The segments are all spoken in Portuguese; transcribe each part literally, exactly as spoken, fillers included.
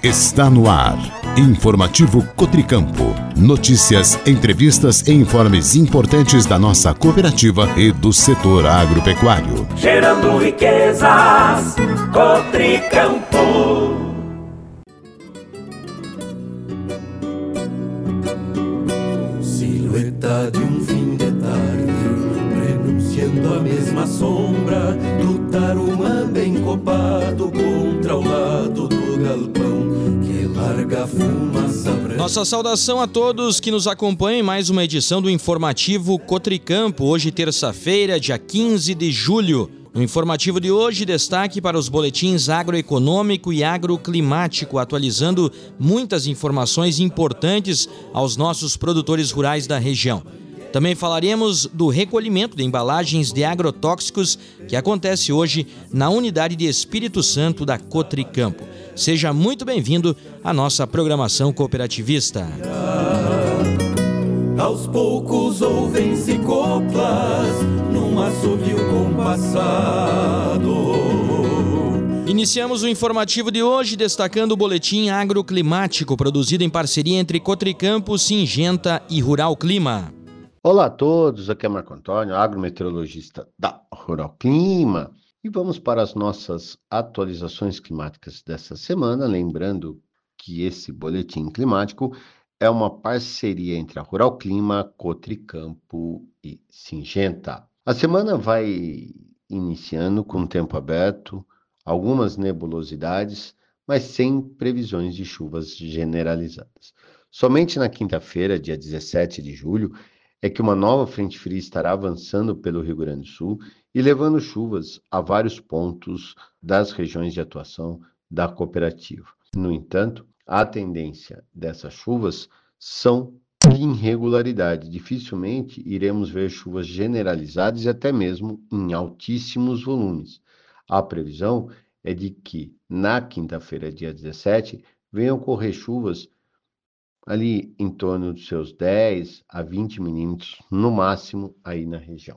Está no ar. Informativo Cotricampo. Notícias, entrevistas e informes importantes da nossa cooperativa e do setor agropecuário. Gerando riquezas, Cotricampo. Silhueta de um fim de tarde, renunciando à mesma sombra, do tarumã bem copado contra o lado do galpão que larga fumaça branca. Nossa saudação a todos que nos acompanham em mais uma edição do Informativo Cotricampo, hoje terça-feira, dia quinze de julho. No informativo de hoje, destaque para os boletins agroeconômico e agroclimático, atualizando muitas informações importantes aos nossos produtores rurais da região. Também falaremos do recolhimento de embalagens de agrotóxicos que acontece hoje na unidade de Espírito Santo da Cotricampo. Seja muito bem-vindo à nossa programação cooperativista. Aos poucos ouvem-se coplas num assovio compassado. Iniciamos o informativo de hoje destacando o boletim agroclimático produzido em parceria entre Cotricampo, Singenta e Rural Clima. Olá a todos, aqui é Marco Antônio, agrometeorologista da Rural Clima, e vamos para as nossas atualizações climáticas dessa semana, lembrando que esse boletim climático é uma parceria entre a Rural Clima, Cotricampo e Singenta. A semana vai iniciando com tempo aberto, algumas nebulosidades, mas sem previsões de chuvas generalizadas. Somente na quinta-feira, dia dezessete de julho, é que uma nova frente fria estará avançando pelo Rio Grande do Sul e levando chuvas a vários pontos das regiões de atuação da cooperativa. No entanto, a tendência dessas chuvas são de irregularidade. Dificilmente iremos ver chuvas generalizadas e até mesmo em altíssimos volumes. A previsão é de que na quinta-feira, dia dezessete, venham ocorrer chuvas ali em torno dos seus dez a vinte milímetros, no máximo, aí na região.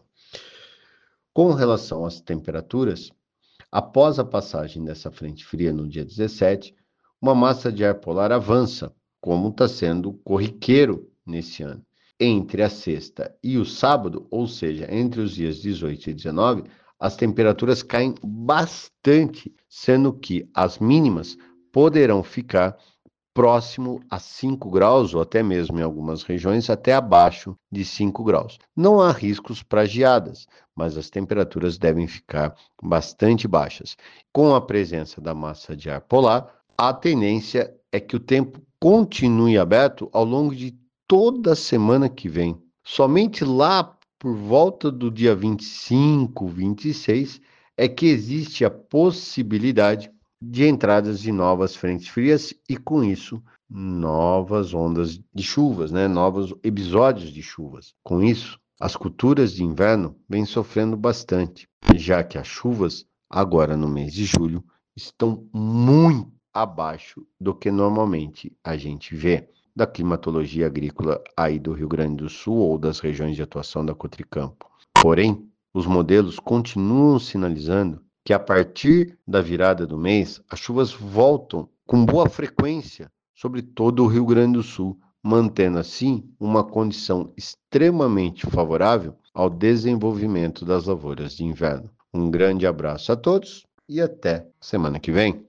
Com relação às temperaturas, após a passagem dessa frente fria no dia dezessete, uma massa de ar polar avança, como está sendo corriqueiro nesse ano. Entre a sexta e o sábado, ou seja, entre os dias dezoito e dezenove, as temperaturas caem bastante, sendo que as mínimas poderão ficar próximo a cinco graus, ou até mesmo em algumas regiões, até abaixo de cinco graus. Não há riscos para geadas, mas as temperaturas devem ficar bastante baixas. Com a presença da massa de ar polar, a tendência é que o tempo continue aberto ao longo de toda a semana que vem. Somente lá por volta do dia vinte e cinco, vinte e seis, é que existe a possibilidade de entradas de novas frentes frias e, com isso, novas ondas de chuvas, né? Novos episódios de chuvas. Com isso, as culturas de inverno vêm sofrendo bastante, já que as chuvas, agora no mês de julho, estão muito abaixo do que normalmente a gente vê da climatologia agrícola aí do Rio Grande do Sul ou das regiões de atuação da Cotricampo. Porém, os modelos continuam sinalizando que a partir da virada do mês, as chuvas voltam com boa frequência sobre todo o Rio Grande do Sul, mantendo assim uma condição extremamente favorável ao desenvolvimento das lavouras de inverno. Um grande abraço a todos e até semana que vem.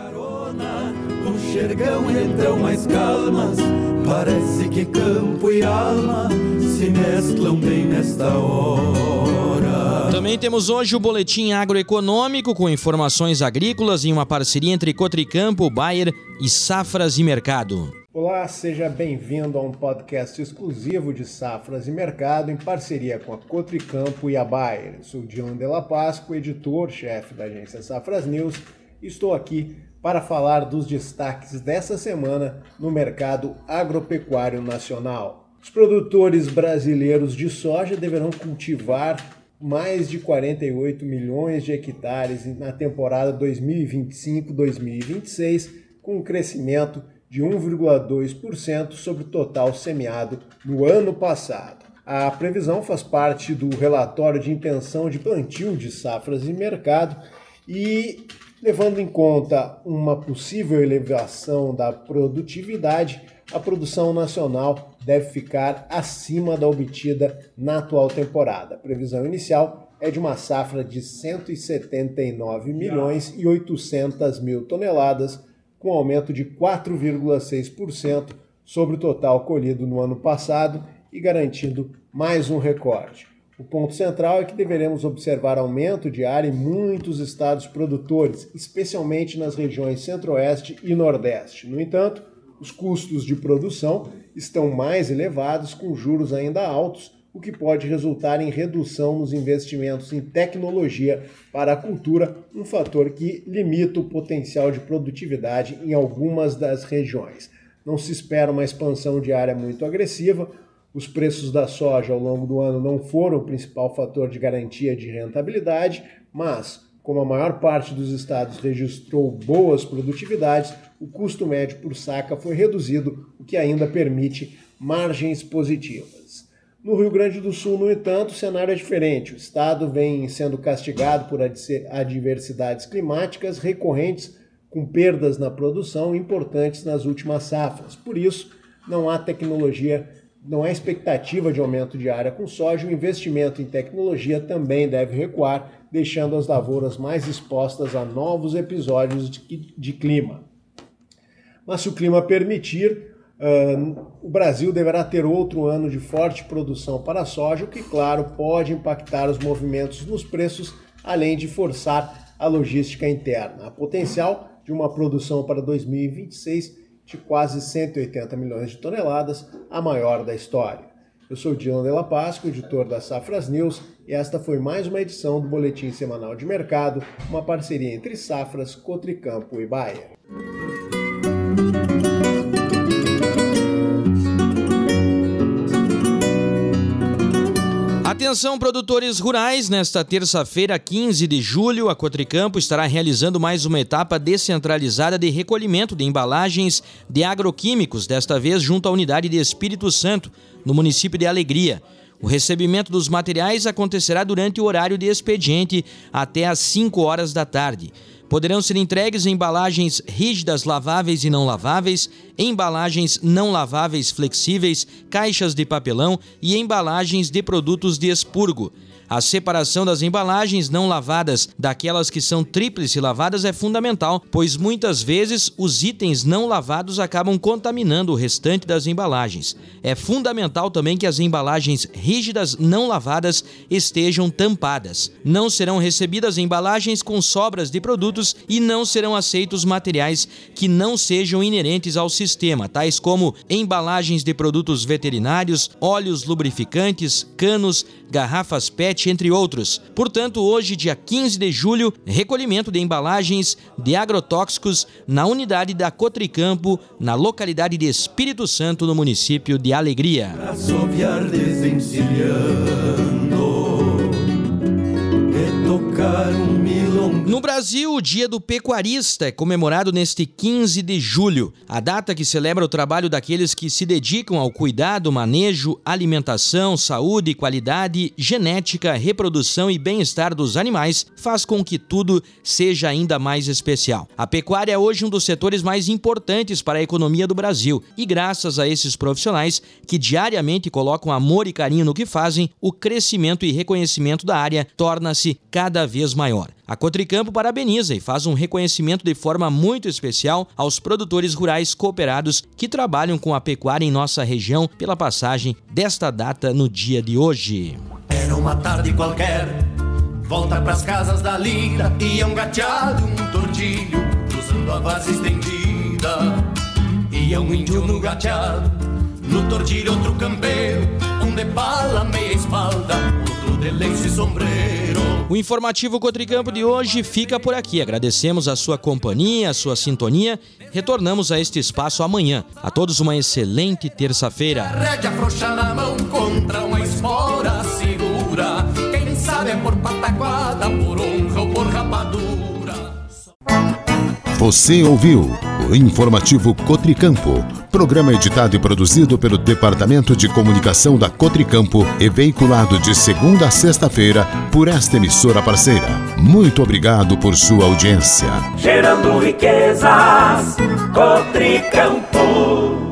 O xergão entram mais calmas, parece que campo e alma se mesclam bem nesta hora. Também temos hoje o boletim agroeconômico com informações agrícolas em uma parceria entre Cotricampo, Bayer e Safras e Mercado. Olá, seja bem-vindo a um podcast exclusivo de Safras e Mercado em parceria com a Cotricampo e a Bayer. Sou Dion Della Pasqua, editor-chefe da agência Safras News, e estou aqui para falar dos destaques dessa semana no mercado agropecuário nacional. Os produtores brasileiros de soja deverão cultivar mais de quarenta e oito milhões de hectares na temporada dois mil e vinte e cinco dois mil e vinte e seis, com um crescimento de um vírgula dois por cento sobre o total semeado no ano passado. A previsão faz parte do relatório de intenção de plantio de Safras e Mercado e Levando em conta uma possível elevação da produtividade, a produção nacional deve ficar acima da obtida na atual temporada. A previsão inicial é de uma safra de cento e setenta e nove milhões e oitocentas mil toneladas, com aumento de quatro vírgula seis por cento sobre o total colhido no ano passado e garantindo mais um recorde. O ponto central é que deveremos observar aumento de área em muitos estados produtores, especialmente nas regiões Centro-Oeste e Nordeste. No entanto, os custos de produção estão mais elevados, com juros ainda altos, o que pode resultar em redução nos investimentos em tecnologia para a cultura, um fator que limita o potencial de produtividade em algumas das regiões. Não se espera uma expansão de área muito agressiva. Os preços da soja ao longo do ano não foram o principal fator de garantia de rentabilidade, mas, como a maior parte dos estados registrou boas produtividades, o custo médio por saca foi reduzido, o que ainda permite margens positivas. No Rio Grande do Sul, no entanto, o cenário é diferente. O estado vem sendo castigado por adversidades climáticas recorrentes, com perdas na produção importantes nas últimas safras. Por isso, não há tecnologia Não há expectativa de aumento de área com soja, o investimento em tecnologia também deve recuar, deixando as lavouras mais expostas a novos episódios de, de clima. Mas se o clima permitir, uh, o Brasil deverá ter outro ano de forte produção para a soja, o que, claro, pode impactar os movimentos nos preços, além de forçar a logística interna. Há potencial de uma produção para dois mil e vinte e seis de quase cento e oitenta milhões de toneladas, a maior da história. Eu sou Dylan Della Pasqua, editor da Safras News, e esta foi mais uma edição do Boletim Semanal de Mercado, uma parceria entre Safras, Cotricampo e Bayer. Atenção, produtores rurais, nesta terça-feira, quinze de julho, a Cotricampo estará realizando mais uma etapa descentralizada de recolhimento de embalagens de agroquímicos, desta vez junto à unidade de Espírito Santo, no município de Alegria. O recebimento dos materiais acontecerá durante o horário de expediente, até às cinco horas da tarde. Poderão ser entregues embalagens rígidas laváveis e não laváveis, embalagens não laváveis flexíveis, caixas de papelão e embalagens de produtos de expurgo. A separação das embalagens não lavadas daquelas que são tríplice lavadas é fundamental, pois muitas vezes os itens não lavados acabam contaminando o restante das embalagens. É fundamental também que as embalagens rígidas não lavadas estejam tampadas. Não serão recebidas embalagens com sobras de produtos e não serão aceitos materiais que não sejam inerentes ao sistema, tais como embalagens de produtos veterinários, óleos lubrificantes, canos, garrafas P E T, entre outros. Portanto, hoje, dia quinze de julho, recolhimento de embalagens de agrotóxicos na unidade da Cotricampo, na localidade de Espírito Santo, no município de Alegria. No Brasil, o Dia do Pecuarista é comemorado neste quinze de julho, a data que celebra o trabalho daqueles que se dedicam ao cuidado, manejo, alimentação, saúde, qualidade, genética, reprodução e bem-estar dos animais, faz com que tudo seja ainda mais especial. A pecuária é hoje um dos setores mais importantes para a economia do Brasil e, graças a esses profissionais que diariamente colocam amor e carinho no que fazem, o crescimento e reconhecimento da área torna-se cada vez maior. A Cotricampo parabeniza e faz um reconhecimento de forma muito especial aos produtores rurais cooperados que trabalham com a pecuária em nossa região pela passagem desta data no dia de hoje. Era uma tarde qualquer, volta pras casas da lida, ia um gateado, um tordilho, cruzando a várzea estendida. Ia um índio no gateado, no tordilho outro campeiro, um de bala, meia espalda, outro de lenço e sombreiro. O informativo Cotricampo de hoje fica por aqui. Agradecemos a sua companhia, a sua sintonia. Retornamos a este espaço amanhã. A todos uma excelente terça-feira. Rédea frouxa na mão contra uma espora segura. Quem sabe é por pataquada, por honra ou por rapadura. Você ouviu o Informativo Cotricampo, programa editado e produzido pelo Departamento de Comunicação da Cotricampo e veiculado de segunda a sexta-feira por esta emissora parceira. Muito obrigado por sua audiência. Gerando riquezas, Cotricampo.